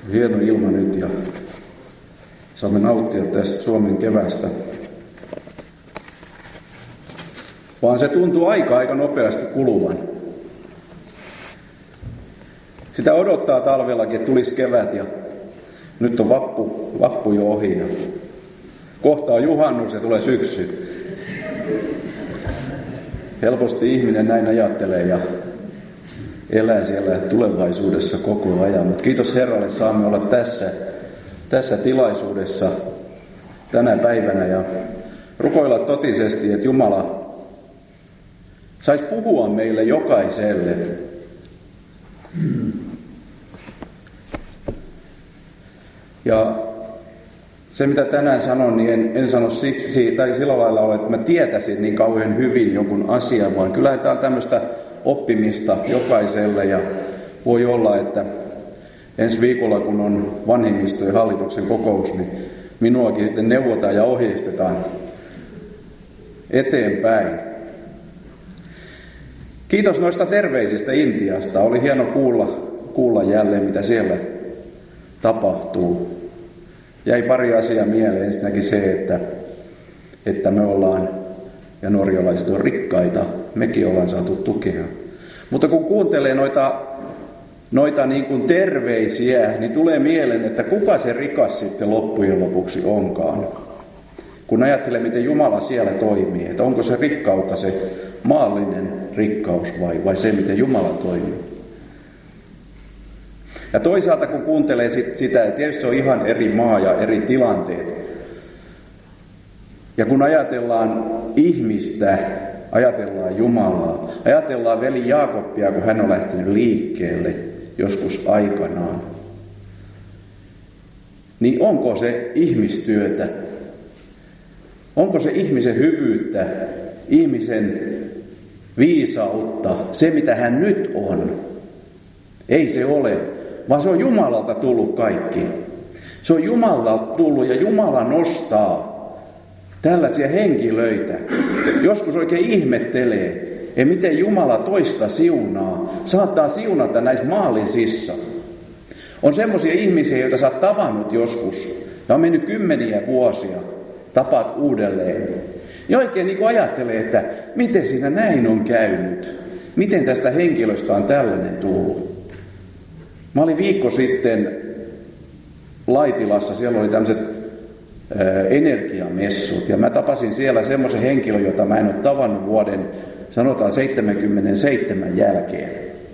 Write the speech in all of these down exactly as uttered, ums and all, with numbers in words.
Hieno ilma nyt ja saamme nauttia tästä Suomen kevästä. Vaan se tuntuu aika aika nopeasti kuluvan. Sitä odottaa talvellakin, että tulisi kevät ja nyt on vappu, vappu jo ohi. Ja kohta on juhannus ja tulee syksy. Helposti ihminen näin ajattelee ja elää siellä tulevaisuudessa koko ajan. Mutta kiitos Herralle, saamme olla tässä, tässä tilaisuudessa tänä päivänä ja rukoilla totisesti, että Jumala saisi puhua meille jokaiselle. Ja se, mitä tänään sanon, niin en, en sano siksi, tai sillä lailla ole, että mä tietäisin niin kauhean hyvin jonkun asian, vaan kyllä tämä on tämmöistä oppimista jokaiselle, ja voi olla, että ensi viikolla, kun on vanhemmistojen hallituksen kokous, niin minuakin sitten neuvotaan ja ohjeistetaan eteenpäin. Kiitos noista terveisistä Intiasta. Oli hieno kuulla, kuulla jälleen, mitä siellä tapahtuu. Jäi pari asiaa mieleen. Ensinnäkin se, että, että me ollaan, ja norjalaiset on rikkaita, mekin ollaan saatu tukea. Mutta kun kuuntelee noita, noita niin kuin terveisiä, niin tulee mieleen, että kuka se rikas sitten loppujen lopuksi onkaan. Kun ajattelee, miten Jumala siellä toimii, että onko se rikkautta se maallinen rikkaus vai, vai se, miten Jumala toimii. Ja toisaalta kun kuuntelee sit sitä, että tietysti se on ihan eri maa ja eri tilanteet. Ja kun ajatellaan ihmistä, ajatellaan Jumalaa, ajatellaan veli Jaakobia, kun hän on lähtenyt liikkeelle joskus aikanaan. Niin onko se ihmistyötä? Onko se ihmisen hyvyyttä, ihmisen viisautta, se mitä hän nyt on? Ei se ole, vaan se on Jumalalta tullut kaikki. Se on Jumalalta tullut ja Jumala nostaa tällaisia henkilöitä. Joskus oikein ihmettelee, että miten Jumala toista siunaa, saattaa siunata näissä maallisissa. On semmoisia ihmisiä, joita sä oot tavannut joskus, ja on mennyt kymmeniä vuosia, tapaat uudelleen. Ja oikein niin kuin ajattelee, että miten siinä näin on käynyt. Miten tästä henkilöstä on tällainen tullut. Mä olin viikko sitten Laitilassa, siellä oli tämmöiset ää, energiamessut. Ja mä tapasin siellä semmoisen henkilön, jota mä en ole tavannut vuoden, sanotaan seitsemänkymmentäseitsemän jälkeen.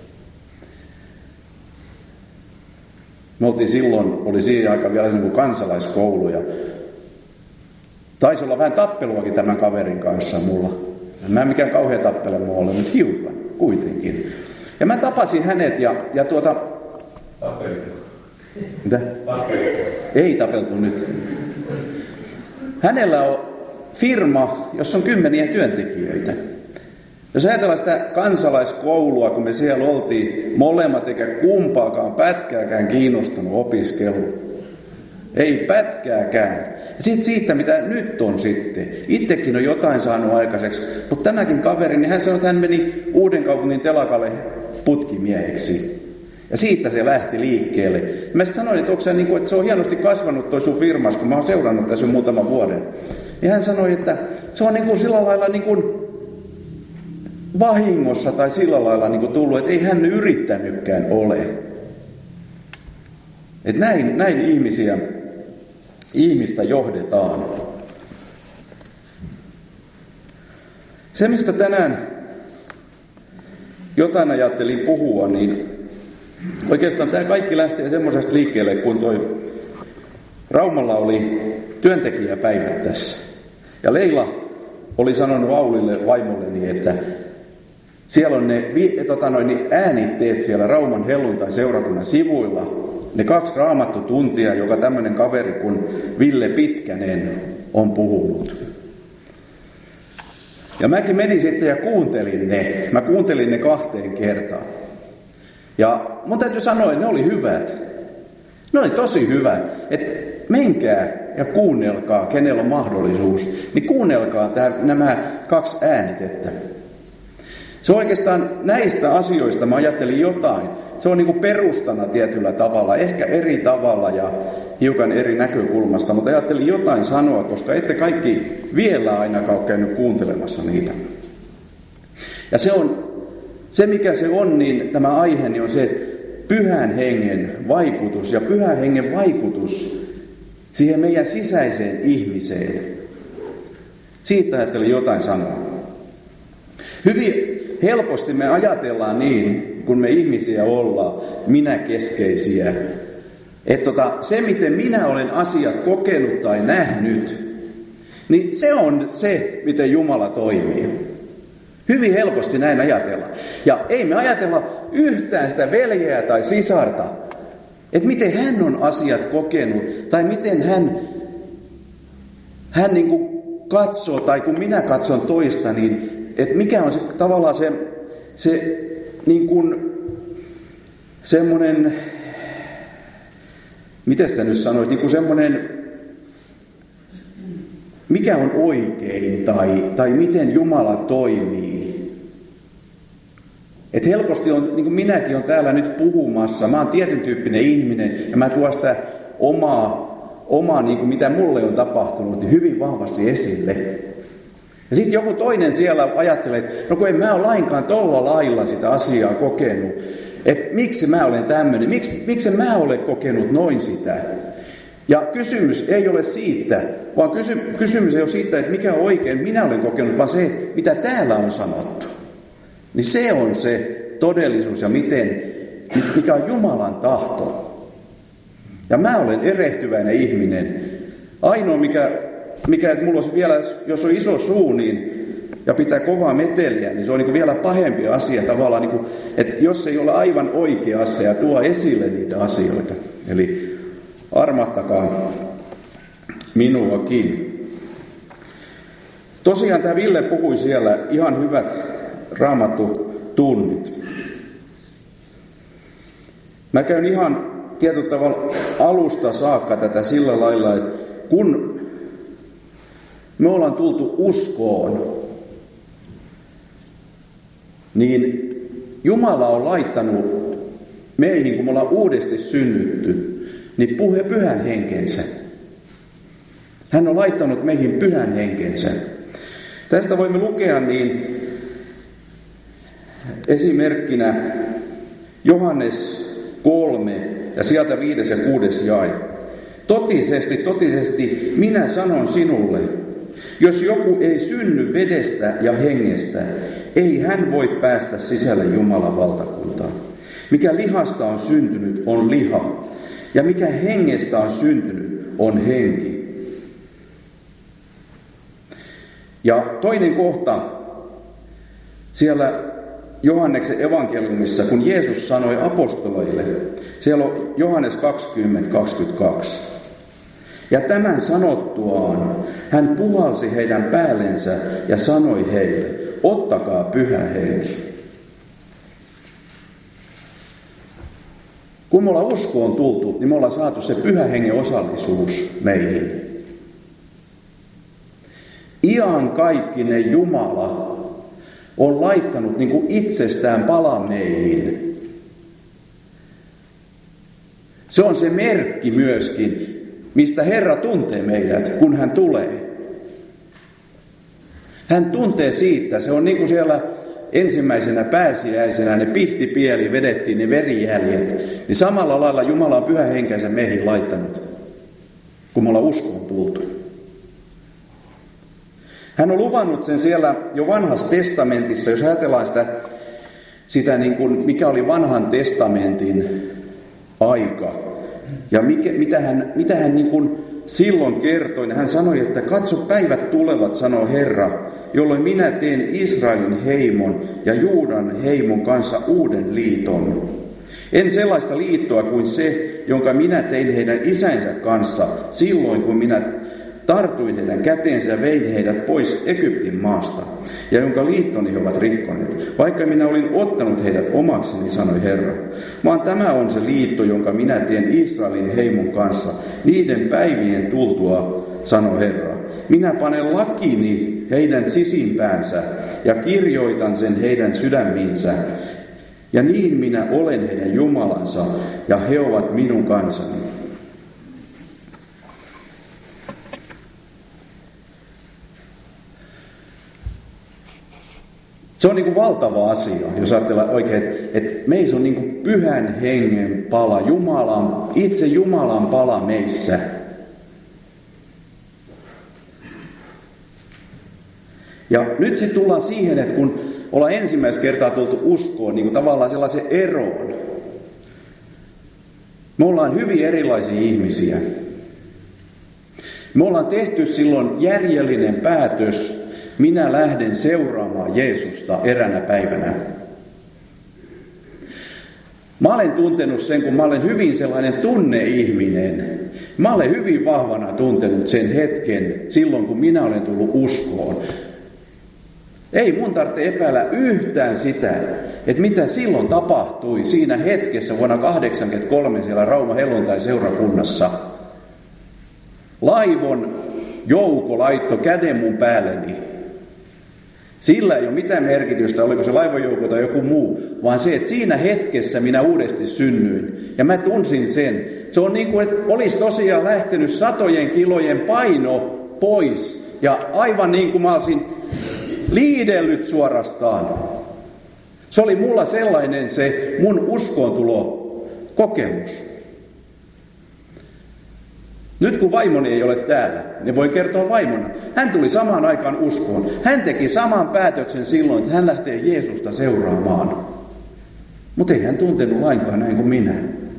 Me oltiin silloin, oli siihen aikaan vielä niin kuin kansalaiskoulu ja taisi olla vähän tappeluakin tämän kaverin kanssa mulla. Mä en mikään kauhean tappelema ole, mutta hiukan kuitenkin. Ja mä tapasin hänet ja, ja tuota... Tapeltu. Mitä? Tapeltu. Ei tapeltu nyt. Hänellä on firma, jossa on kymmeniä työntekijöitä. Jos ajatellaan sitä kansalaiskoulua, kun me siellä oltiin, molemmat eikä kumpaakaan pätkääkään kiinnostanut opiskelu. Ei pätkääkään. Ja sitten siitä, mitä nyt on sitten. Itsekin on jotain saanut aikaiseksi. Mutta tämäkin kaveri, niin hän sanoi, että hän meni Uudenkaupungin telakalle putkimieheksi. Ja siitä se lähti liikkeelle. Mä sitten sanoin, että, sä, niin kuin, että se on hienosti kasvanut toi sun firmas, kun mä oon seurannut tässä muutaman vuoden. Ja hän sanoi, että se on niin kuin sillä lailla niin kuin vahingossa tai sillä lailla niin kuin tullut, että ei hän yrittänytkään ole. Että näin, näin ihmisiä, ihmistä johdetaan. Se, mistä tänään jotain ajattelin puhua, niin oikeastaan tämä kaikki lähtee semmoisesta liikkeelle, kun toi Raumalla oli työntekijäpäivät tässä. Ja Leila oli sanonut Aulille vaimolleni, että siellä on ne tota noin, äänitteet siellä Rauman helluntai-seurakunnan sivuilla. Ne kaksi raamattotuntia, joka tämmöinen kaveri kuin Ville Pitkänen on puhunut. Ja mäkin menin sitten ja kuuntelin ne. Mä kuuntelin ne kahteen kertaan. Ja mun täytyy sanoa, että ne oli hyvät. Ne oli tosi hyvät. Että menkää ja kuunnelkaa, kenellä on mahdollisuus. Niin kuunnelkaa tää, nämä kaksi äänitettä. Se oikeastaan näistä asioista mä ajattelin jotain. se on niin kuin perustana tietyllä tavalla, ehkä eri tavalla ja hiukan eri näkökulmasta, mutta ajattelin jotain sanoa, koska ette kaikki vielä ainakaan ole käynyt kuuntelemassa niitä. Ja se on, se mikä se on, niin tämä aihe niin on se pyhän hengen vaikutus ja pyhän hengen vaikutus siihen meidän sisäiseen ihmiseen. Siitä ajattelin jotain sanoa. Hyvin helposti me ajatellaan niin, kun me ihmisiä ollaan, minäkeskeisiä, että tota, se miten minä olen asiat kokenut tai nähnyt, niin se on se, miten Jumala toimii. Hyvin helposti näin ajatellaan. Ja ei me ajatella yhtään sitä veljeä tai sisarta, että miten hän on asiat kokenut, tai miten hän, hän niin kuin katsoo, tai kun minä katson toista, niin että mikä on se, tavallaan se, se niin kuin semmoinen, miten sitä nyt sanoisi, niin kuin semmoinen, mikä on oikein, tai, tai miten Jumala toimii. Että helposti on, niin kuin minäkin olen täällä nyt puhumassa, mä oon tietyn tyyppinen ihminen, ja mä tuon sitä omaa, omaa niin kuin mitä mulle on tapahtunut, niin hyvin vahvasti esille. Ja sitten joku toinen siellä ajattelee, että no kun en mä ole lainkaan tolla lailla sitä asiaa kokenut, että miksi mä olen tämmöinen, miksi, miksi mä olen kokenut noin sitä. Ja kysymys ei ole siitä, vaan kysy, kysymys ei ole siitä, että mikä on oikein minä olen kokenut, vaan se, mitä täällä on sanottu. Niin se on se todellisuus ja miten, mikä on Jumalan tahto. Ja mä olen erehtyväinen ihminen. Ainoa mikä, mikä että mulla olisi vielä, jos on iso suu, niin, ja pitää kovaa meteliä, niin se on niin vielä pahempi asia tavallaan, niin kuin, että jos ei ole aivan oikea asia ja tuo esille niitä asioita. Eli armahtakaa minuakin. Tosiaan tämä Ville puhui siellä ihan hyvät raamattutunnit. Mä käyn ihan tietyllä tavalla alusta saakka tätä sillä lailla, että kun me ollaan tultu uskoon, niin Jumala on laittanut meihin, kun me ollaan uudesti synnytty, niin puhe pyhän henkensä. Hän on laittanut meihin pyhän henkensä. Tästä voimme lukea niin esimerkkinä Johannes kolme ja sieltä viides ja kuudes jae. Totisesti, totisesti minä sanon sinulle, jos joku ei synny vedestä ja hengestä, ei hän voi päästä sisälle Jumalan valtakuntaan. Mikä lihasta on syntynyt, on liha, ja mikä hengestä on syntynyt, on henki. Ja toinen kohta siellä Johanneksen evankeliumissa, kun Jeesus sanoi apostoleille, siellä on Johannes kaksikymmentä kaksikymmentäkaksi. Ja tämän sanottuaan hän puhalsi heidän päällensä ja sanoi heille, ottakaa pyhä henki. Kun me ollaan uskoon tultu, niin me ollaan saatu se pyhä hengen osallisuus meihin. Iankaikkinen Jumala on laittanut niin kuin itsestään pala meihin. Se on se merkki myöskin, mistä Herra tuntee meidät, kun hän tulee. Hän tuntee siitä, se on niin kuin siellä ensimmäisenä pääsiäisenä ne pihtipieli vedettiin ne verijäljet, niin samalla lailla Jumala on pyhän henkensä meihin laittanut, kun me ollaan uskoon tultu. Hän on luvannut sen siellä jo vanhassa testamentissa, jos ajatellaan sitä, sitä niin kuin, mikä oli vanhan testamentin aika. Ja mikä, mitä hän, mitä hän niin kuin silloin kertoi, hän sanoi, että katso päivät tulevat, sanoo Herra, jolloin minä teen Israelin heimon ja Juudan heimon kanssa uuden liiton. En sellaista liittoa kuin se, jonka minä tein heidän isänsä kanssa silloin, kun minä tartuin heidän käteensä ja vein heidät pois Egyptin maasta, ja jonka liittoni he ovat rikkoneet. Vaikka minä olin ottanut heidät omakseni, sanoi Herra, vaan tämä on se liitto, jonka minä teen Israelin heimon kanssa niiden päivien tultua, sanoi Herra. Minä panen lakini heidän sisimpäänsä ja kirjoitan sen heidän sydämiinsä, Ja niin minä olen heidän Jumalansa, ja he ovat minun kansani. Se on niin kuin valtava asia, jos ajatellaan oikein, että, että meissä on niin kuin pyhän hengen pala, Jumalan, itse Jumalan pala meissä. Ja nyt sitten tullaan siihen, että kun ollaan ensimmäistä kertaa tultu uskoon, niin kuin tavallaan sellaisen eroon. Me ollaan hyvin erilaisia ihmisiä. Me ollaan tehty silloin järjellinen päätös, minä lähden seuraamaan Jeesusta eränä päivänä. Mä olen tuntenut sen, kun mä olen hyvin sellainen tunneihminen. Mä olen hyvin vahvana tuntenut sen hetken silloin, kun minä olen tullut uskoon. Ei mun tarvitse epäillä yhtään sitä, että mitä silloin tapahtui siinä hetkessä vuonna kahdeksankymmentäkolme siellä Rauma helluntai-seurakunnassa. Laivon joukko laittoi käden mun päälleni. Sillä ei ole mitään merkitystä, oliko se laivajoukko tai joku muu, vaan se, että siinä hetkessä minä uudesti synnyin. Ja mä tunsin sen. Se on niin kuin, että olisi tosiaan lähtenyt satojen kilojen paino pois. Ja aivan niin kuin mä olisin liidellyt suorastaan. Se oli mulla sellainen se mun uskoontulo kokemus. Nyt kun vaimoni ei ole täällä, niin voi kertoa vaimona. Hän tuli samaan aikaan uskoon. Hän teki saman päätöksen silloin, että hän lähtee Jeesusta seuraamaan. Mutta ei hän tuntenut lainkaan näin kuin minä.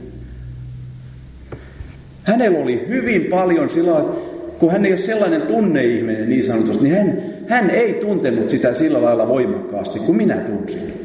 Hänellä oli hyvin paljon silloin, kun hän ei ole sellainen tunneihminen niin sanotusti, niin hän, hän ei tuntenut sitä sillä lailla voimakkaasti kuin minä tunsin.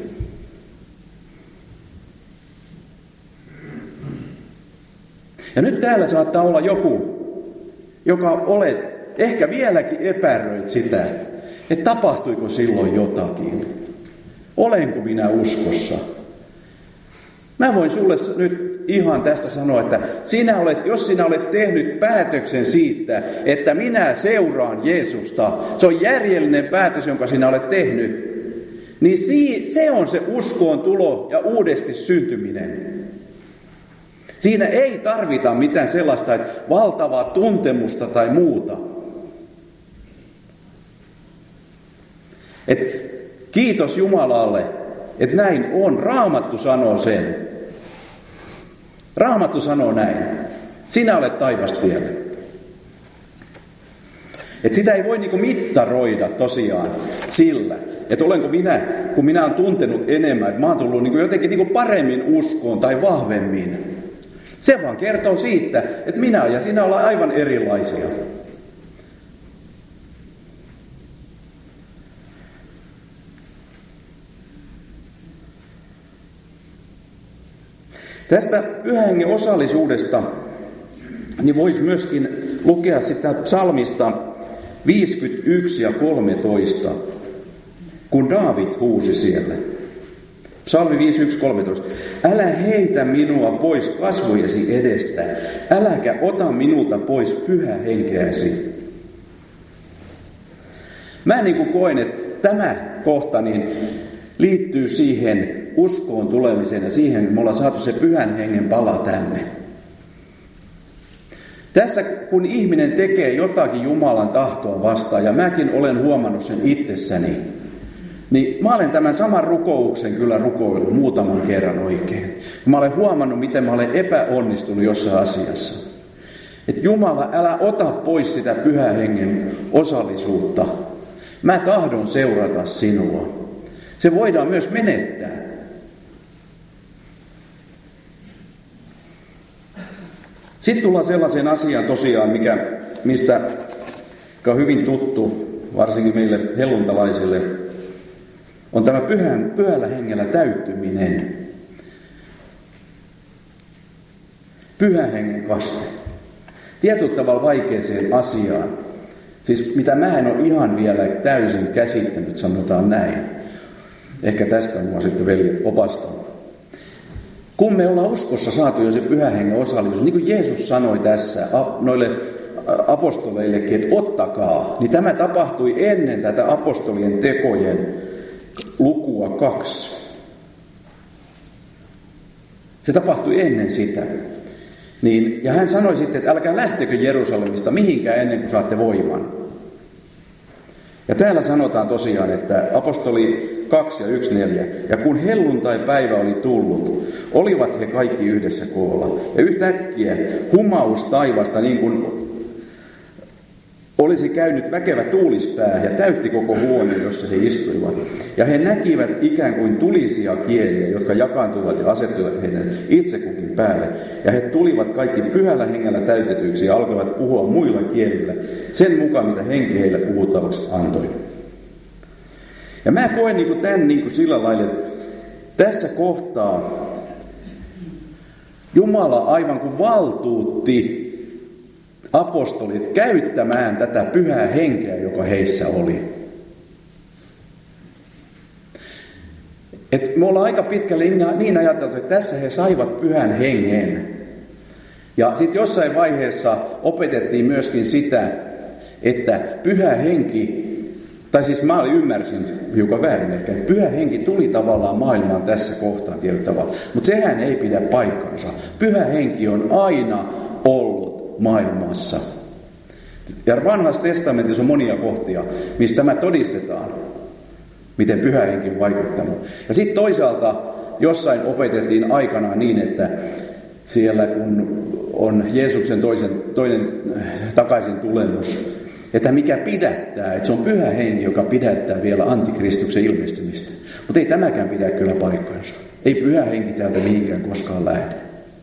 Ja nyt täällä saattaa olla joku, joka olet, ehkä vieläkin epäröit sitä, että tapahtuiko silloin jotakin. Olenko minä uskossa? Mä voin sulle nyt ihan tästä sanoa, että sinä olet, jos sinä olet tehnyt päätöksen siitä, että minä seuraan Jeesusta, se on järjellinen päätös, jonka sinä olet tehnyt, niin se on se uskoon tulo ja uudesti syntyminen. Siinä ei tarvita mitään sellaista, että valtavaa tuntemusta tai muuta. Et kiitos Jumalalle, että näin on. Raamattu sanoo sen. Raamattu sanoo näin. Sinä olet taivastiellä. Et sitä ei voi niinku mittaroida tosiaan sillä, että olenko minä, kun minä olen tuntenut enemmän, että mä oon tullut niinku jotenkin niinku paremmin uskoon tai vahvemmin. Se vaan kertoo siitä, että minä ja sinä ollaan aivan erilaisia. Tästä Pyhän Hengen osallisuudesta niin voisi myöskin lukea sitä psalmista viisikymmentäyksi ja kolmetoista, kun Daavid huusi siellä. Psalmi viisikymmentäyksi kolmetoista. Älä heitä minua pois kasvojesi edestä, äläkä ota minulta pois pyhä henkeäsi. Mä niin kuin koen, että tämä kohta niin liittyy siihen uskoon tulemiseen ja siihen, että me ollaan saatu se pyhän hengen pala tänne. Tässä kun ihminen tekee jotakin Jumalan tahtoa vastaan, ja mäkin olen huomannut sen itsessäni, niin mä olen tämän saman rukouksen kyllä rukoillut muutaman kerran oikein. Mä olen huomannut, miten mä olen epäonnistunut jossain asiassa. Että Jumala, älä ota pois sitä pyhän hengen osallisuutta. Mä tahdon seurata sinua. Se voidaan myös menettää. Sitten tullaan sellaiseen asiaan tosiaan, mikä, mistä mikä on hyvin tuttu, varsinkin meille helluntalaisille, on tämä pyhän, pyhällä hengellä täyttyminen. Pyhän hengen kaste. Tietyllä tavalla vaikeaseen asiaan. Siis mitä mä en ole ihan vielä täysin käsittänyt, sanotaan näin. Ehkä tästä mua sitten veljet opastanut. Kun me ollaan uskossa saatu jo se pyhän hengen osallisuus, niin kuin Jeesus sanoi tässä noille apostoleillekin, että ottakaa, niin tämä tapahtui ennen tätä apostolien tekojen lukua kaksi. Se tapahtui ennen sitä. Niin, ja hän sanoi sitten, että älkää lähtekö Jerusalemista mihinkään ennen kuin saatte voiman. Ja täällä sanotaan tosiaan, että apostoli kaksi ja yksi neljä. Ja kun helluntai-päivä oli tullut, olivat he kaikki yhdessä koolla. Ja yhtäkkiä humaus taivasta niin kuin olisi käynyt väkevä tuulispää ja täytti koko huoneen, jossa he istuivat. Ja he näkivät ikään kuin tulisia kieliä, jotka jakaantuivat ja asettuivat heidän itse kukin päälle. Ja he tulivat kaikki pyhällä hengellä täytetyiksi ja alkoivat puhua muilla kielillä, sen mukaan mitä henki heille puhuttavaksi antoi. Ja mä koen niin kuin tämän niin kuin sillä lailla, että tässä kohtaa Jumala aivan kuin valtuutti apostolit käyttämään tätä pyhää henkeä, joka heissä oli. Et me ollaan aika pitkälle niin ajateltu, että tässä he saivat pyhän hengen. Ja sitten jossain vaiheessa opetettiin myöskin sitä, että pyhä henki, tai siis mä ymmärsin hiukan väärin ehkä, että pyhä henki tuli tavallaan maailmaan tässä kohtaa tietyllä tavalla. Mutta sehän ei pidä paikkansa. Pyhä henki on aina ollut maailmassa. Ja vanhassa testamentissa on monia kohtia, mistä tämä todistetaan, miten pyhä henki on vaikuttanut. Ja sitten toisaalta jossain opetettiin aikanaan niin, että siellä kun on Jeesuksen toisen, toinen takaisin tulemus, että mikä pidättää, että se on pyhä henki, joka pidättää vielä antikristuksen ilmestymistä. Mutta ei tämäkään pidä kyllä paikkansa. Ei pyhä henki täältä mihinkään koskaan lähde.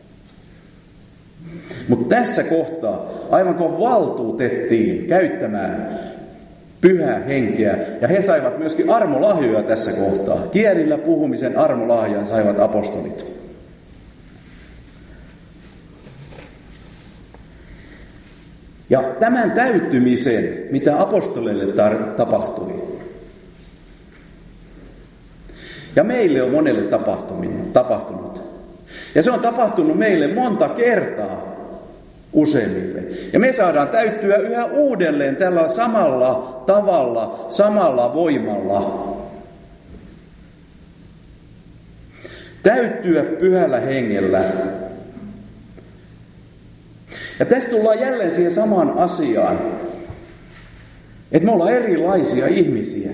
Mutta tässä kohtaa, aivan kun valtuutettiin käyttämään pyhää henkeä, ja he saivat myöskin armolahjoja tässä kohtaa. Kielillä puhumisen armolahjan saivat apostolit. Ja tämän täyttymisen, mitä apostoleille tar- tapahtui, ja meille on monelle tapahtunut. Ja se on tapahtunut meille monta kertaa useimmille. Ja me saadaan täyttyä yhä uudelleen tällä samalla tavalla, samalla voimalla. Täyttyä pyhällä hengellä. Ja tästä tullaan jälleen siihen samaan asiaan, että me ollaan erilaisia ihmisiä.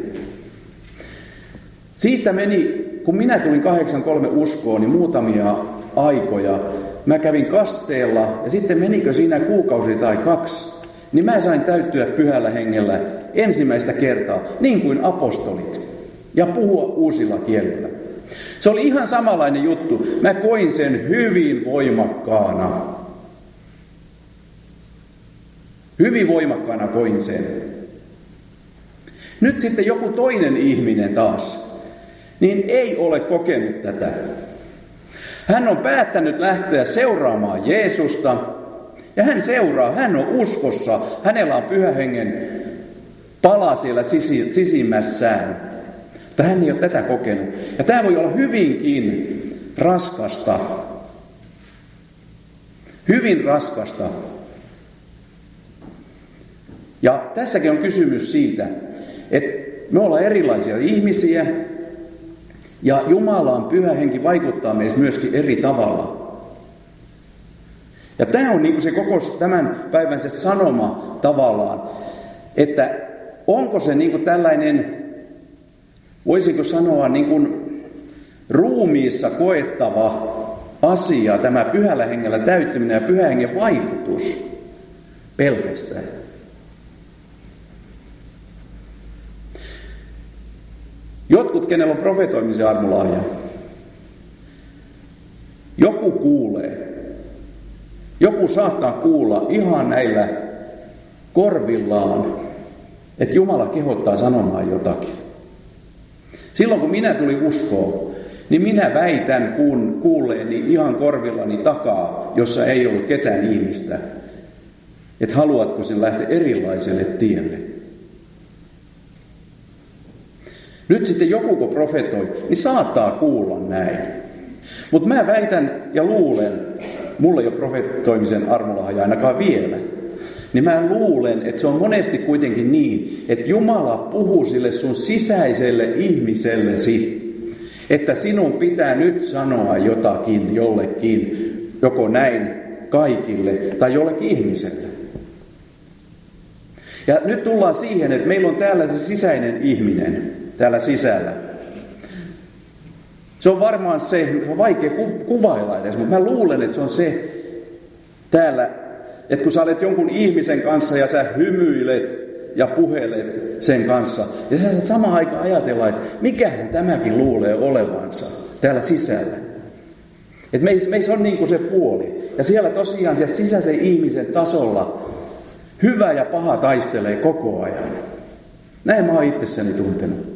Siitä meni, kun minä tulin kahdeksankymmentäkolme uskoon, niin muutamia aikoja mä kävin kasteella, ja sitten menikö siinä kuukausi tai kaksi, niin mä sain täyttyä pyhällä hengellä ensimmäistä kertaa, niin kuin apostolit, ja puhua uusilla kielillä. Se oli ihan samanlainen juttu. Mä koin sen hyvin voimakkaana. Hyvin voimakkaana koin sen. Nyt sitten joku toinen ihminen taas, niin ei ole kokenut tätä. Hän on päättänyt lähteä seuraamaan Jeesusta, ja hän seuraa, hän on uskossa, hänellä on pyhä hengen pala siellä sisimmässään. Mutta hän ei ole tätä kokenut. Ja tämä voi olla hyvinkin raskasta. Hyvin raskasta. Ja tässäkin on kysymys siitä, että me ollaan erilaisia ihmisiä, ja Jumalan pyhä henki vaikuttaa meissä myöskin eri tavalla. Ja tämä on niin kuin se koko tämän päivän se sanoma tavallaan, että onko se niin kuin tällainen, voisiko sanoa niin kuin ruumiissa koettava asia, tämä pyhällä hengellä täyttyminen ja pyhän hengen vaikutus pelkästään. Jotkut, kenellä on profetoimisen armolahja, joku kuulee. Joku saattaa kuulla ihan näillä korvillaan, että Jumala kehottaa sanomaan jotakin. Silloin kun minä tulin uskoon, niin minä väitän kuun, kuulleeni ihan korvillani takaa, jossa ei ollut ketään ihmistä, että haluatko sen lähteä erilaiselle tielle. Nyt sitten joku, kun profetoi, niin saattaa kuulla näin. Mutta mä väitän ja luulen, mulla ei ole profetoimisen armolahja ainakaan vielä, niin mä luulen, että se on monesti kuitenkin niin, että Jumala puhuu sille sun sisäiselle ihmisellesi. Että sinun pitää nyt sanoa jotakin jollekin, joko näin kaikille tai jollekin ihmiselle. Ja nyt tullaan siihen, että meillä on täällä se sisäinen ihminen täällä sisällä. Se on varmaan se, on vaikea kuvailla edes, mutta mä luulen, että se on se täällä, että kun sä olet jonkun ihmisen kanssa ja sä hymyilet ja puhelet sen kanssa, ja sä saat samaan aikaan ajatella, että mikähän tämäkin luulee olevansa täällä sisällä. Että meissä meis on niin kuin se puoli. Ja siellä tosiaan siellä sisäisen ihmisen tasolla hyvä ja paha taistelee koko ajan. Näin mä oon itsessäni tuntenut.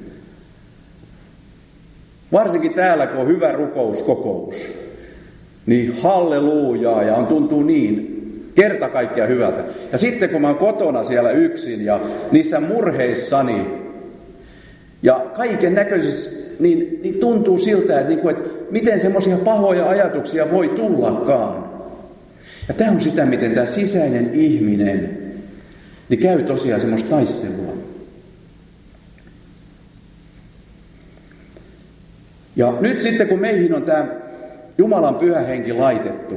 Varsinkin täällä, kun on hyvä rukouskokous, niin hallelujaa, ja on tuntuu niin kerta kaikkiaan hyvältä. Ja sitten kun mä oon kotona siellä yksin ja niissä murheissani ja kaiken näköisissä, niin, niin tuntuu siltä, että, niin kuin, että miten semmoisia pahoja ajatuksia voi tullakaan. Ja tämä on sitä, miten tämä sisäinen ihminen niin käy tosiaan semmoista taistelua. Ja nyt sitten, kun meihin on tämä Jumalan pyhä henki laitettu,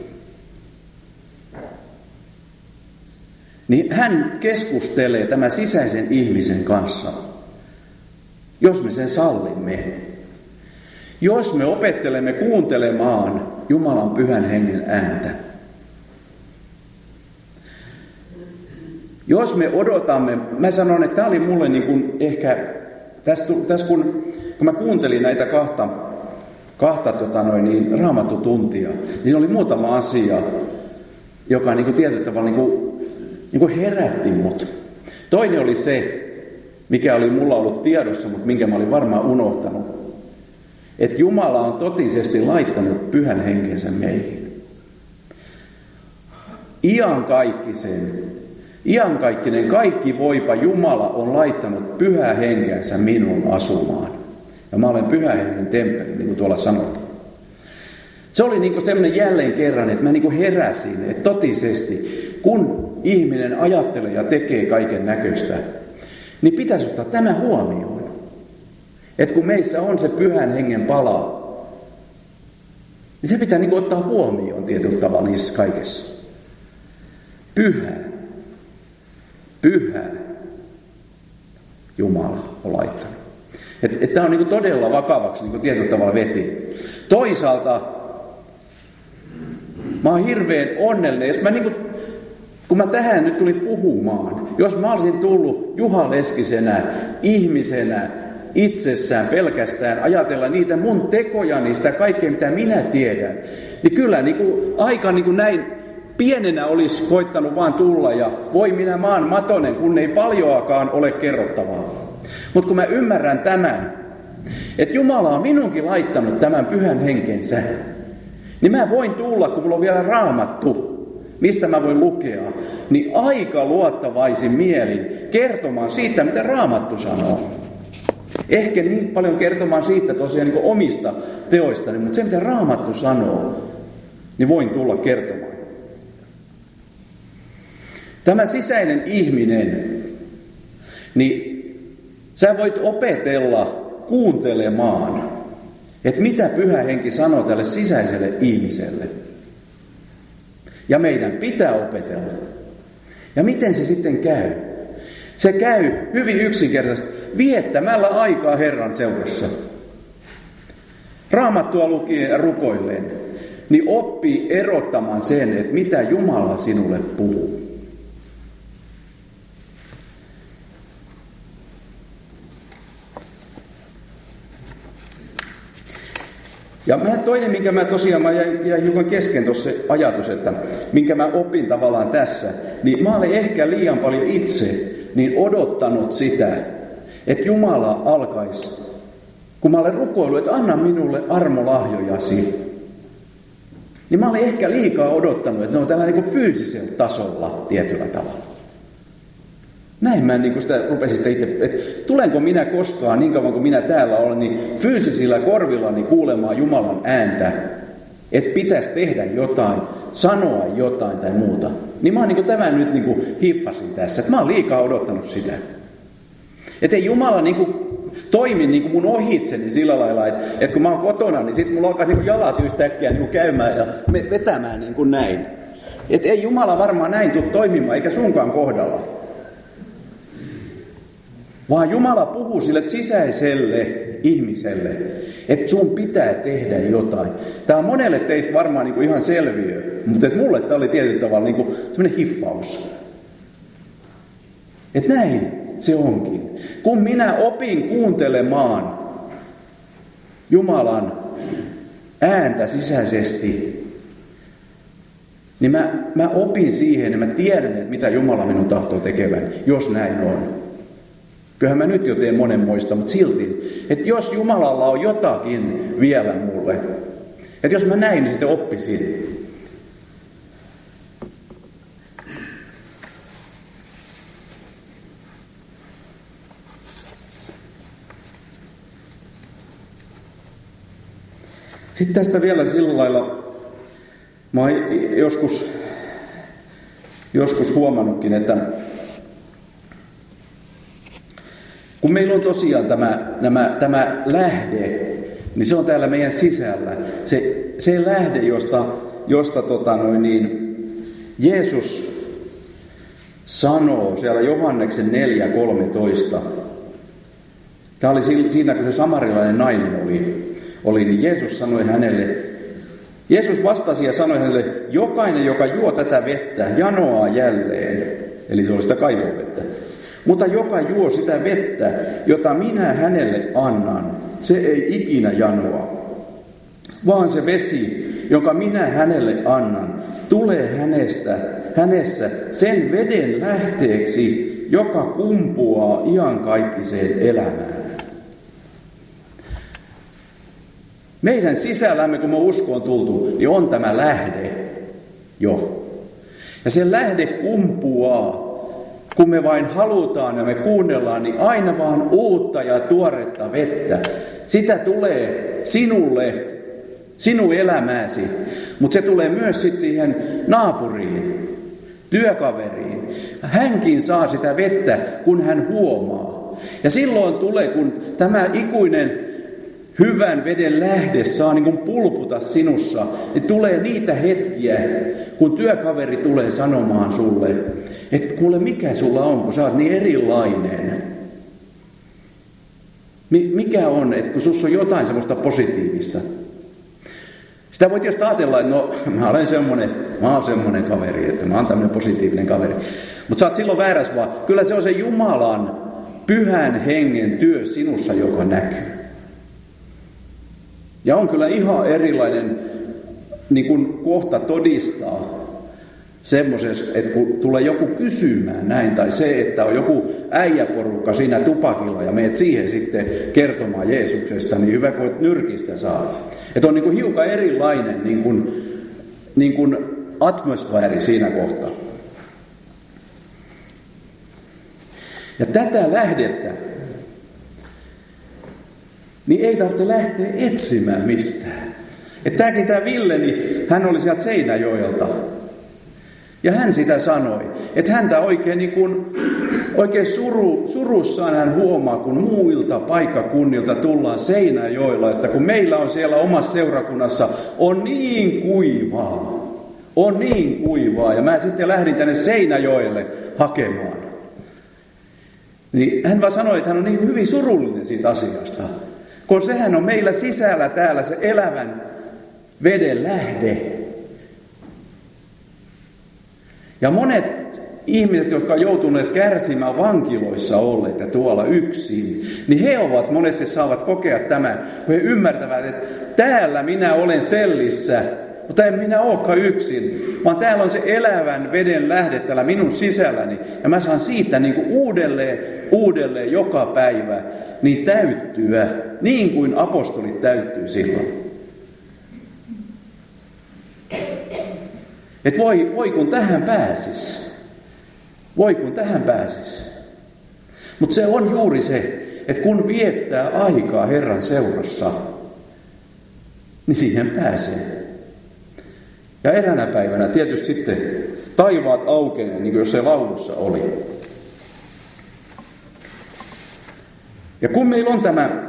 niin hän keskustelee tämän sisäisen ihmisen kanssa, jos me sen sallimme. Jos me opettelemme kuuntelemaan Jumalan pyhän hengen ääntä. Jos me odotamme, mä sanon, että tämä oli mulle niin kuin ehkä, tässä, tässä kun, kun mä kuuntelin näitä kahta, kahta tota noin, niin, raamattutuntia, niin siinä oli muutama asia, joka niin kuin tietyllä tavalla niin kuin, niin kuin herätti mut. Toinen oli se, mikä oli mulla ollut tiedossa, mutta minkä mä olin varmaan unohtanut. Että Jumala on totisesti laittanut pyhän henkensä meihin. Iankaikkisen, iankaikkinen, kaikki voipa Jumala on laittanut pyhää henkensä minun asumaan. Ja mä olen pyhän hengen temppeli, niin kuin tuolla sanotaan. Se oli niin kuin semmoinen jälleen kerran, että mä niin kuin heräsin, että totisesti, kun ihminen ajattelee ja tekee kaiken näköistä, niin pitäisi ottaa tämä huomioon. Että kun meissä on se pyhän hengen pala, niin se pitää niin kuin ottaa huomioon tietyllä tavalla niissä kaikessa. Pyhä. Pyhä. Jumala on laittanut. Että et tämä on niin kuin todella vakavaksi niin kuin tietyllä tavalla veti. Toisaalta mä oon hirveän onnellinen, jos mä niin kuin, kun mä tähän nyt tulin puhumaan, jos mä olisin tullut Juha Leskisenä, ihmisenä, itsessään pelkästään ajatella niitä mun tekoja, niistä kaikkea mitä minä tiedän, niin kyllä niin kuin, aika niin kuin näin pienenä olisi koittanut vaan tulla ja voi minä maan matonen, kun ei paljoakaan ole kerrottavaa. Mutta kun mä ymmärrän tämän, että Jumala on minunkin laittanut tämän pyhän henkensä, niin mä voin tulla, kun mulla on vielä raamattu, mistä mä voin lukea, niin aika luottavaisin mielin kertomaan siitä, mitä raamattu sanoo. Ehkä niin paljon kertomaan siitä tosiaan niin kuin omista teoistani, mutta se mitä raamattu sanoo, niin voin tulla kertomaan. Tämä sisäinen ihminen, niin sä voit opetella kuuntelemaan, että mitä pyhä henki sanoo tälle sisäiselle ihmiselle. Ja meidän pitää opetella. Ja miten se sitten käy? Se käy hyvin yksinkertaisesti viettämällä aikaa Herran seurassa. Raamattua lukien ja rukoilleen, niin oppii erottamaan sen, että mitä Jumala sinulle puhuu. Ja mä, toinen, minkä mä tosiaan, mä jäin, jäin hiukan kesken tuossa se ajatus, että minkä mä opin tavallaan tässä, niin mä olin ehkä liian paljon itse niin odottanut sitä, että Jumala alkaisi, kun mä olen rukoillut, että anna minulle armolahjojasi, niin mä olin ehkä liikaa odottanut, että ne on tällä niin kuin fyysisellä tasolla tietyllä tavalla. Näin mä niin kuin sitä rupesin sitä itse, että tulenko minä koskaan niin kauan kuin minä täällä olen, niin fyysisillä korvillani kuulemaan Jumalan ääntä, että pitäisi tehdä jotain, sanoa jotain tai muuta. Niin mä oon niin kuin tämän nyt niin kuin hiffasin tässä, että mä oon liikaa odottanut sitä. Että ei Jumala niin kuin toimi niin kuin mun ohitseni sillä lailla, että, että kun mä oon kotona, niin sitten mulla alkaa niin kuin jalat yhtäkkiä niin kuin käymään ja vetämään niin kuin näin. Että ei Jumala varmaan näin tule toimimaan, eikä sunkaan kohdalla. Vaan Jumala puhuu sille sisäiselle ihmiselle, että sun pitää tehdä jotain. Tämä on monelle teistä varmaan niin kuin ihan selviö, mutta että mulle tämä oli tietyllä tavalla niin kuin semmoinen hiffaus. Että näin se onkin. Kun minä opin kuuntelemaan Jumalan ääntä sisäisesti, niin mä, mä opin siihen ja mä tiedän, että mitä Jumala minun tahtoo tekevän, jos näin on. Kyllähän mä nyt jo teen monenmoista, mutta silti, että jos Jumalalla on jotakin vielä mulle, että jos mä näin, niin sitten oppisin. Sitten tästä vielä sillä lailla, mä oon joskus, joskus huomannutkin, että kun meillä on tosiaan tämä, nämä, tämä lähde, niin se on täällä meidän sisällä. Se, se lähde, josta, josta tota noin, niin Jeesus sanoo siellä Johanneksen neljä kolmetoista. Tämä oli siinä, kun se samarilainen nainen oli, oli, niin Jeesus sanoi hänelle, Jeesus vastasi ja sanoi hänelle, jokainen, joka juo tätä vettä, janoaa jälleen. Eli se oli sitä kaivovettä. Mutta joka juo sitä vettä, jota minä hänelle annan, se ei ikinä janoa. Vaan se vesi, jonka minä hänelle annan, tulee hänestä, hänessä sen veden lähteeksi, joka kumpuaa iankaikkiseen elämään. Meidän sisällämme, kun me uskoon tultu, niin on tämä lähde jo. Ja se lähde kumpuaa, kun me vain halutaan ja me kuunnellaan, niin aina vaan uutta ja tuoretta vettä. Sitä tulee sinulle, sinun elämääsi, mutta se tulee myös sit siihen naapuriin, työkaveriin. Hänkin saa sitä vettä, kun hän huomaa. Ja silloin tulee, kun tämä ikuinen hyvän veden lähde saa niin kuin pulputa sinussa, niin tulee niitä hetkiä, kun työkaveri tulee sanomaan sulle, että kuule, mikä sulla on, kun sä oot niin erilainen. Mikä on, että kun sussa on jotain semmoista positiivista. Sitä voit just ajatella, että no, mä olen semmoinen, mä oon semmoinen kaveri, että mä oon tämmöinen positiivinen kaveri. Mutta sä oot silloin väärässä vaan. Kyllä se on se Jumalan pyhän hengen työ sinussa, joka näkyy. Ja on kyllä ihan erilainen niin kun kohta todistaa semmoisessa, että kun tulee joku kysymään näin, tai se, että on joku äijäporukka siinä tupakilla ja meet siihen sitten kertomaan Jeesuksesta, niin hyvä kun nyrkistä saa. Että on niin kuin hiukan erilainen niin kuin, niin kuin atmosfääri siinä kohtaa. Ja tätä lähdettä, niin ei tarvitse lähteä etsimään mistään. Että tämäkin tämä Ville, niin hän oli sieltä Seinäjoelta. Ja hän sitä sanoi, että häntä oikein, niin kuin, oikein suru, surussaan hän huomaa, kun muilta paikkakunnilta tullaan Seinäjoella, että kun meillä on siellä omassa seurakunnassa, on niin kuivaa, on niin kuivaa. Ja mä sitten lähdin tänne Seinäjoelle hakemaan. Niin hän vaan sanoi, että hän on niin hyvin surullinen siitä asiasta, kun sehän on meillä sisällä täällä se elävän veden lähde. Ja monet ihmiset, jotka on joutuneet kärsimään vankiloissa olleet ja tuolla yksin, niin he ovat monesti saavat kokea tämän, kun he ymmärtävät, että täällä minä olen sellissä, mutta en minä olekaan yksin, vaan täällä on se elävän veden lähde täällä minun sisälläni. Ja mä saan siitä niin kuin uudelleen, uudelleen joka päivä niin täyttyä, niin kuin apostolit täyttyy silloin. Että voi, voi kun tähän pääsis. Voi kun tähän pääsis. Mutta se on juuri se, että kun viettää aikaa Herran seurassa, niin siihen pääsee. Ja eräänä päivänä tietysti sitten taivaat aukenee, niin kuin jossain laulussa oli. Ja kun meillä on tämä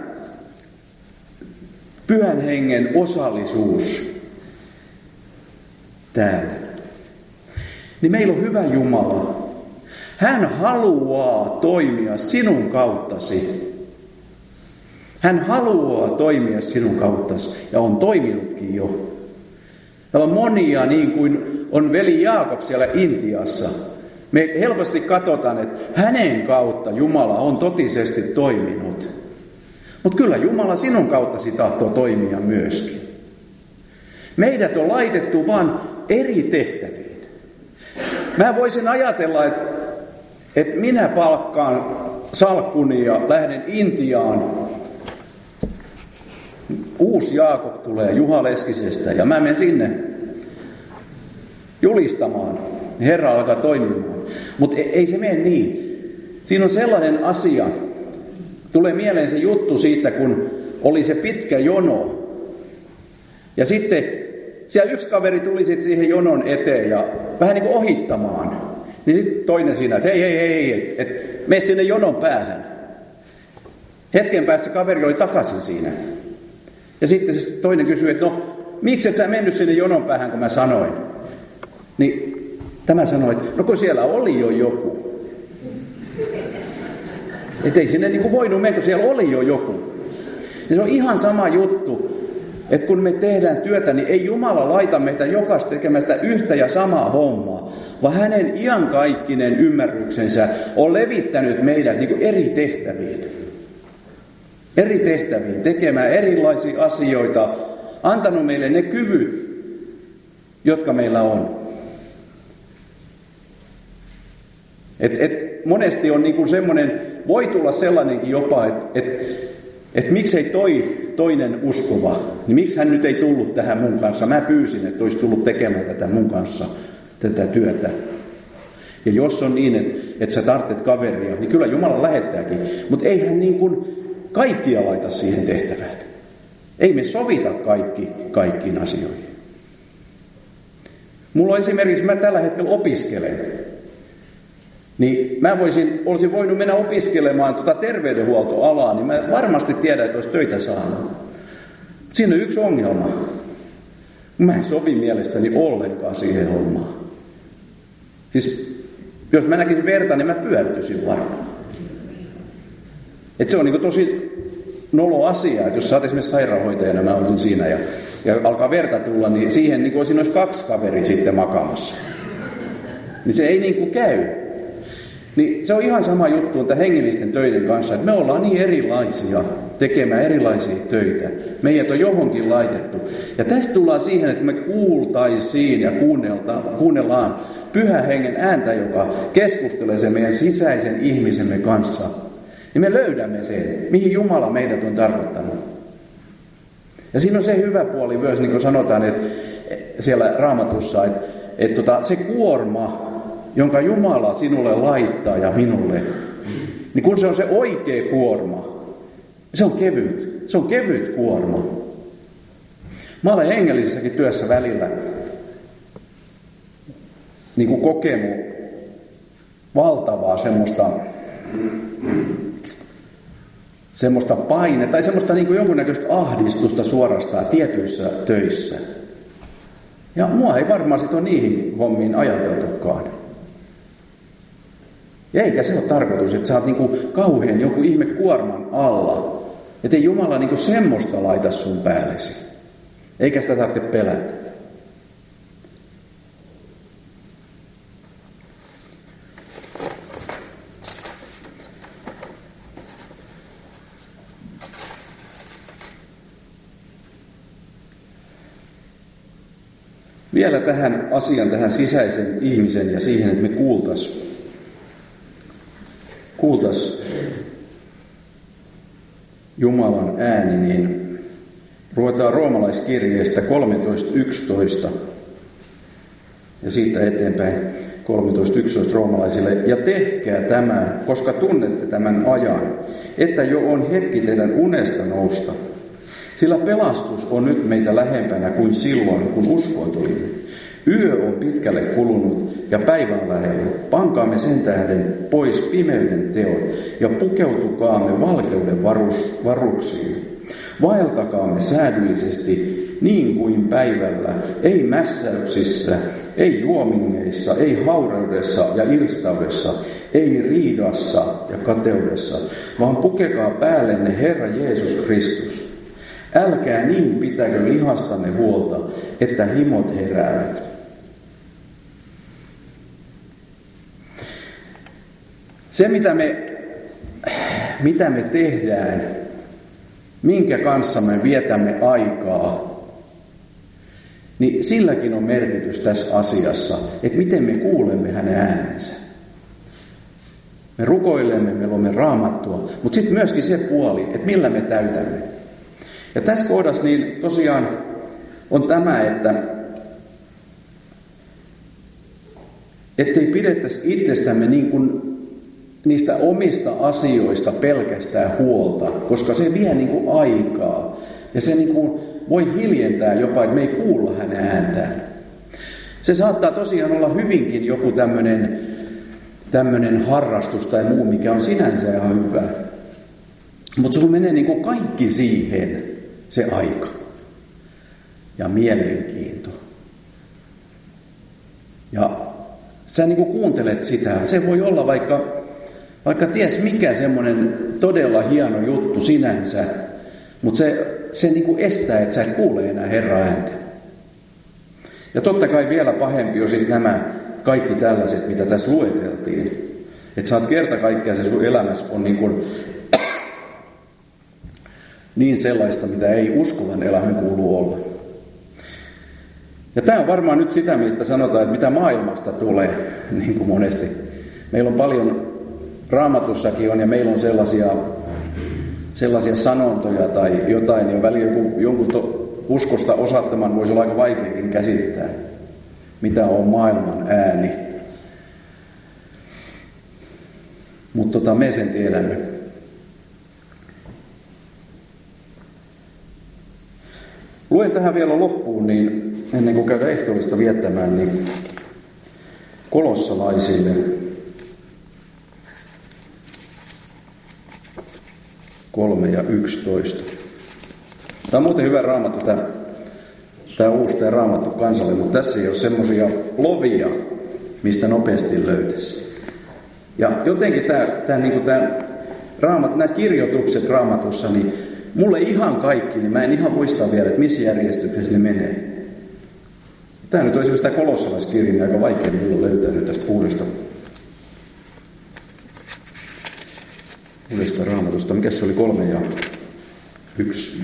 Pyhän Hengen osallisuus täällä, niin meillä on hyvä Jumala. Hän haluaa toimia sinun kauttasi. Hän haluaa toimia sinun kauttasi ja on toiminutkin jo. Täällä on monia, niin kuin on veli Jaakob siellä Intiassa. Me helposti katsotaan, että hänen kautta Jumala on totisesti toiminut. Mutta kyllä Jumala sinun kauttasi tahtoo toimia myöskin. Meidät on laitettu vain eri tehtäviin. Mä voisin ajatella, että, että minä palkkaan salkkuni ja lähden Intiaan. Uusi Jaakob tulee Juha Leskisestä ja mä menen sinne julistamaan. Herra alkaa toimimaan. Mutta ei se mene niin. Siinä on sellainen asia. Tulee mieleen se juttu siitä, kun oli se pitkä jono. Ja sitten siellä yksi kaveri tuli sitten siihen jonon eteen ja vähän niin kuin ohittamaan. Niin sitten toinen siinä, että hei, hei, hei, että et, mene sinne jonon päähän. Hetken päässä kaveri oli takaisin siinä. Ja sitten se toinen kysyi, että no, miksi et sä mennyt sinne jonon päähän, kun mä sanoin? Niin tämä sanoi, että no kun siellä oli jo joku. Että ei sinne niin kuin voinut mennä, kun siellä oli jo joku. Ja se on ihan sama juttu, että kun me tehdään työtä, niin ei Jumala laita meitä jokaista tekemään sitä yhtä ja samaa hommaa, vaan hänen iankaikkinen ymmärryksensä on levittänyt meidät niin kuin eri tehtäviin. Eri tehtäviin, tekemään erilaisia asioita, antanut meille ne kyvyt, jotka meillä on. Et, et monesti on niin kuin semmoinen, voi tulla sellainenkin jopa, että et, et miksei toi toinen uskova, niin miksi hän nyt ei tullut tähän mun kanssa? Mä pyysin, että olisi tullut tekemään tätä mun kanssa, tätä työtä. Ja jos on niin, että et sä tarvitset kaveria, niin kyllä Jumala lähettääkin. Mutta ei hän niin kuin kaikkia laita siihen tehtävään. Ei me sovita kaikki kaikkiin asioihin. Mulla on esimerkiksi, mä tällä hetkellä opiskelen. Niin mä voisin, olisin voinut mennä opiskelemaan tuota terveydenhuoltoalaa, niin mä varmasti tiedän, että olisi töitä saanut. Siinä on yksi ongelma. Mä en sovi mielestäni ollenkaan siihen hommaan. Siis, jos mä näkisin verta, niin mä pyörtyisin varmaan. Että se on niin tosi nolo asia, että jos sä oot esimerkiksi sairaanhoitajana, mä olisin siinä ja, ja alkaa verta tulla, niin siihen niin kuin siinä olisi kaksi kaveria sitten makaamassa. Niin se ei niin kuin käy. Niin se on ihan sama juttu että hengellisten töiden kanssa, että me ollaan niin erilaisia tekemään erilaisia töitä. Meidät on johonkin laitettu. Ja tästä tullaan siihen, että me kuultaisiin ja kuunnellaan Pyhän Hengen ääntä, joka keskustelee sen meidän sisäisen ihmisemme kanssa. Niin me löydämme sen, mihin Jumala meidät on tarkoittanut. Ja siinä on se hyvä puoli myös, niin kuin sanotaan että siellä Raamatussa, että, että tota, se kuorma, jonka Jumala sinulle laittaa ja minulle, niin kun se on se oikea kuorma, se on kevyt. Se on kevyt kuorma. Mä olen hengellisessäkin työssä välillä niin kuin kokenut valtavaa semmoista, semmoista painetta tai semmoista niin kuin jonkunnäköistä ahdistusta suorastaan tietyissä töissä. Ja mua ei varmaan sit ole niihin hommiin ajateltukaan. Ja eikä se ole tarkoitus, että sä oot niinku kauhean joku ihme kuorman alla. Että ei Jumala niinku semmoista laita sun päällesi. Eikä sitä tarvitse pelätä. Vielä tähän asian, tähän sisäisen ihmisen ja siihen, että me kuultaisiin. Kuultaisiin Jumalan ääni, niin ruvetaan roomalaiskirjeestä kolmetoista yksitoista ja siitä eteenpäin kolmetoista yksitoista roomalaisille. Ja tehkää tämä, koska tunnette tämän ajan, että jo on hetki teidän unesta nousta. Sillä pelastus on nyt meitä lähempänä kuin silloin, kun uskoon tuli. Yö on pitkälle kulunut ja päivä on lähellä. Pankaamme sen tähden pois pimeyden teot ja pukeutukaamme valkeuden varus, varuksiin. Vaeltakaamme säädyllisesti niin kuin päivällä, ei mässäyksissä, ei juomingeissa, ei haureudessa ja irstaudessa, ei riidassa ja kateudessa, vaan pukekaa päällenne Herra Jeesus Kristus. Älkää niin pitäkö lihastanne huolta, että himot heräävät. Se, mitä me, mitä me tehdään, minkä kanssa me vietämme aikaa, niin silläkin on merkitys tässä asiassa, että miten me kuulemme hänen äänensä. Me rukoilemme, me luomme raamattua, mutta sitten myöskin se puoli, että millä me täytämme. Ja tässä kohdassa niin tosiaan on tämä, että ettei pidettäisi itsestämme niin kuin niistä omista asioista pelkästään huolta, koska se vie niin kuin aikaa. Ja se niin kuin voi hiljentää jopa, että me ei kuulla hänen ääntään. Se saattaa tosiaan olla hyvinkin joku tämmöinen tämmöinen harrastus tai muu, mikä on sinänsä ihan hyvä. Mutta sulla menee niin kuin kaikki siihen se aika ja mielenkiinto. Ja sä niin kuin kuuntelet sitä. Se voi olla vaikka, vaikka ties mikä semmoinen todella hieno juttu sinänsä, mutta se, se niin kuin estää, että sä et kuule enää Herran ääntä. Ja totta kai vielä pahempi on sitten nämä kaikki tällaiset, mitä tässä lueteltiin. Että sä oot kerta kaikkiaan se sun elämässä on niin kuin niin sellaista, mitä ei uskovan elämän kuulu olla. Ja tämä on varmaan nyt sitä, mitä sanotaan, että mitä maailmasta tulee, niin kuin monesti. Meillä on paljon, Raamatussakin on, ja meillä on sellaisia, sellaisia sanontoja tai jotain, ja välillä jonkun, jonkun to, uskosta osattaman voisi olla aika vaikeakin käsittää, mitä on maailman ääni. Mutta tota, me sen tiedämme. Luen tähän vielä loppuun, niin ennen kuin käydään ehtoollista viettämään, niin kolossalaisille kolme ja yksitoista. Tämä on muuten hyvä raamattu, tämä, tämä uusi tämä raamattu kansalle, mutta tässä ei ole semmoisia lovia, mistä nopeasti löytäisi. Ja jotenkin tämä, tämä, niin kuin tämä raamat, nämä kirjoitukset raamatussa, niin mulle ihan kaikki, niin mä en ihan muista vielä, että missä järjestyksessä ne menee. Tämä nyt on esimerkiksi tämä kolossalaiskirja, niin aika vaikea minulla löytää nyt tästä uudesta, uudesta raamatusta. Mikäs se oli kolme ja yksi?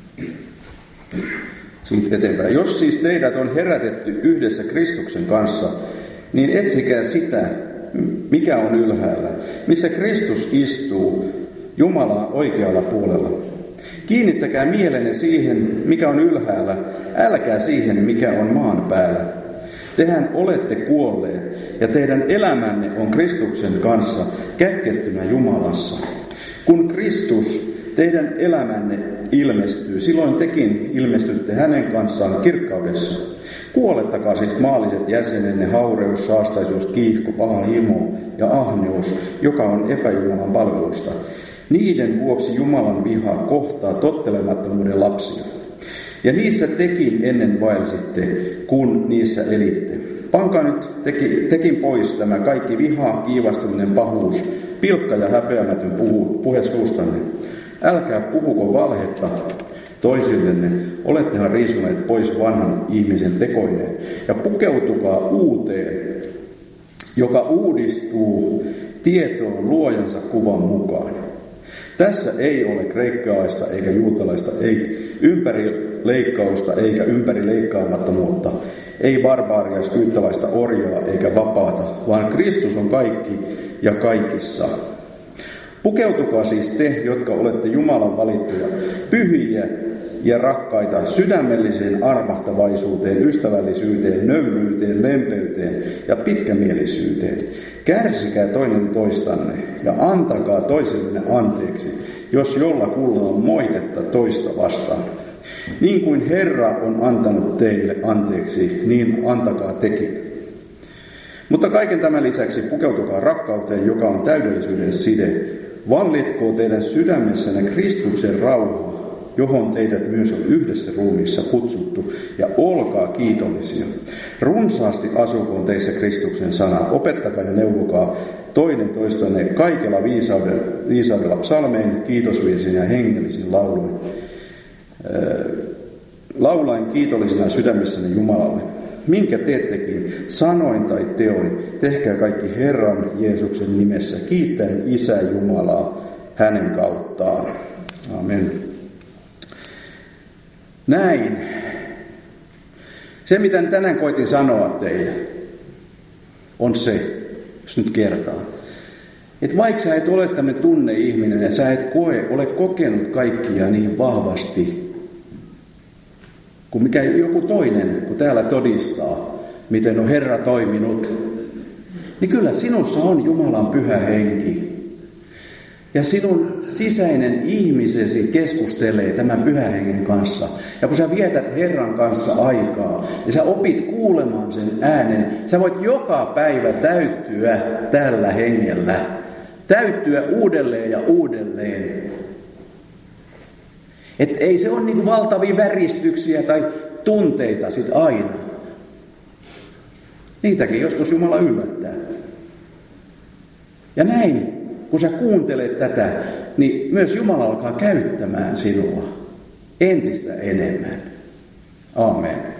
Siitä eteenpäin. Jos siis teidät on herätetty yhdessä Kristuksen kanssa, niin etsikää sitä, mikä on ylhäällä, missä Kristus istuu Jumalan oikealla puolella. Kiinnittäkää mielenne siihen, mikä on ylhäällä, älkää siihen, mikä on maan päällä. Tehän olette kuolleet, ja teidän elämänne on Kristuksen kanssa kätkettynä Jumalassa. Kun Kristus, teidän elämänne, ilmestyy, silloin tekin ilmestytte hänen kanssaan kirkkaudessa. Kuolettakaa siis maalliset jäsenenne, haureus, saastaisuus, kiihko, paha himo ja ahneus, joka on epäjumalan palvelusta. Niiden vuoksi Jumalan viha kohtaa tottelemattomuuden lapsia. Ja niissä tekin ennen vaelsitte, kun niissä elitte. Pankaa nyt teki, tekin pois tämä kaikki viha, kiivastuminen, pahuus, pilkka ja häpeämätön puhu, puhe suustanne. Älkää puhuko valhetta toisillenne, olettehan riisuneet pois vanhan ihmisen tekoineen. Ja pukeutukaa uuteen, joka uudistuu tietoon luojansa kuvan mukaan. Tässä ei ole kreikkalaista eikä juutalaista, ei ympärileikkausta eikä ympärileikkaamattomuutta, ei barbaaria, skyyttalaista orjaa eikä vapaata, vaan Kristus on kaikki ja kaikissa. Pukeutukaa siis te, jotka olette Jumalan valittuja, pyhiä ja rakkaita, sydämelliseen armahtavaisuuteen, ystävällisyyteen, nöyryyteen, lempeyteen ja pitkämielisyyteen. Kärsikää toinen toistanne ja antakaa toisillenne anteeksi, jos jollakulla on moitetta toista vastaan. Niin kuin Herra on antanut teille anteeksi, niin antakaa tekin. Mutta kaiken tämän lisäksi pukeutukaa rakkauteen, joka on täydellisyyden side. Vallitkoon teidän sydämessänne Kristuksen rauha, johon teidät myös on yhdessä ruumiissa kutsuttu, ja olkaa kiitollisia. Runsaasti asukoon teissä Kristuksen sana. Opettakaa ja neuvokaa toinen toistanne kaikella viisaudella, viisaudella psalmein, kiitosvirsin ja hengellisin lauluin. Laulain kiitollisina sydämissänne Jumalalle. Minkä teettekin, sanoin tai teoin, tehkää kaikki Herran Jeesuksen nimessä, kiittäen Isä Jumalaa hänen kauttaan. Amen. Näin. Se, mitä tänään koitin sanoa teille, on se, jos nyt kertaan, että vaikka sä et ole tämmöinen tunneihminen ja sä et koe, ole kokenut kaikkia niin vahvasti, kuin mikä joku toinen, kun täällä todistaa, miten on Herra toiminut, niin kyllä sinussa on Jumalan pyhä henki. Ja sinun sisäinen ihmisesi keskustelee tämän pyhän hengen kanssa. Ja kun sä vietät Herran kanssa aikaa, ja sä opit kuulemaan sen äänen, sä voit joka päivä täyttyä tällä hengellä. Täyttyä uudelleen ja uudelleen. Että ei se ole niin valtavia väristyksiä tai tunteita sit aina. Niitäkin joskus Jumala yllättää. Ja näin, kun sä kuuntelet tätä, niin myös Jumala alkaa käyttämään sinua entistä enemmän. Aamen.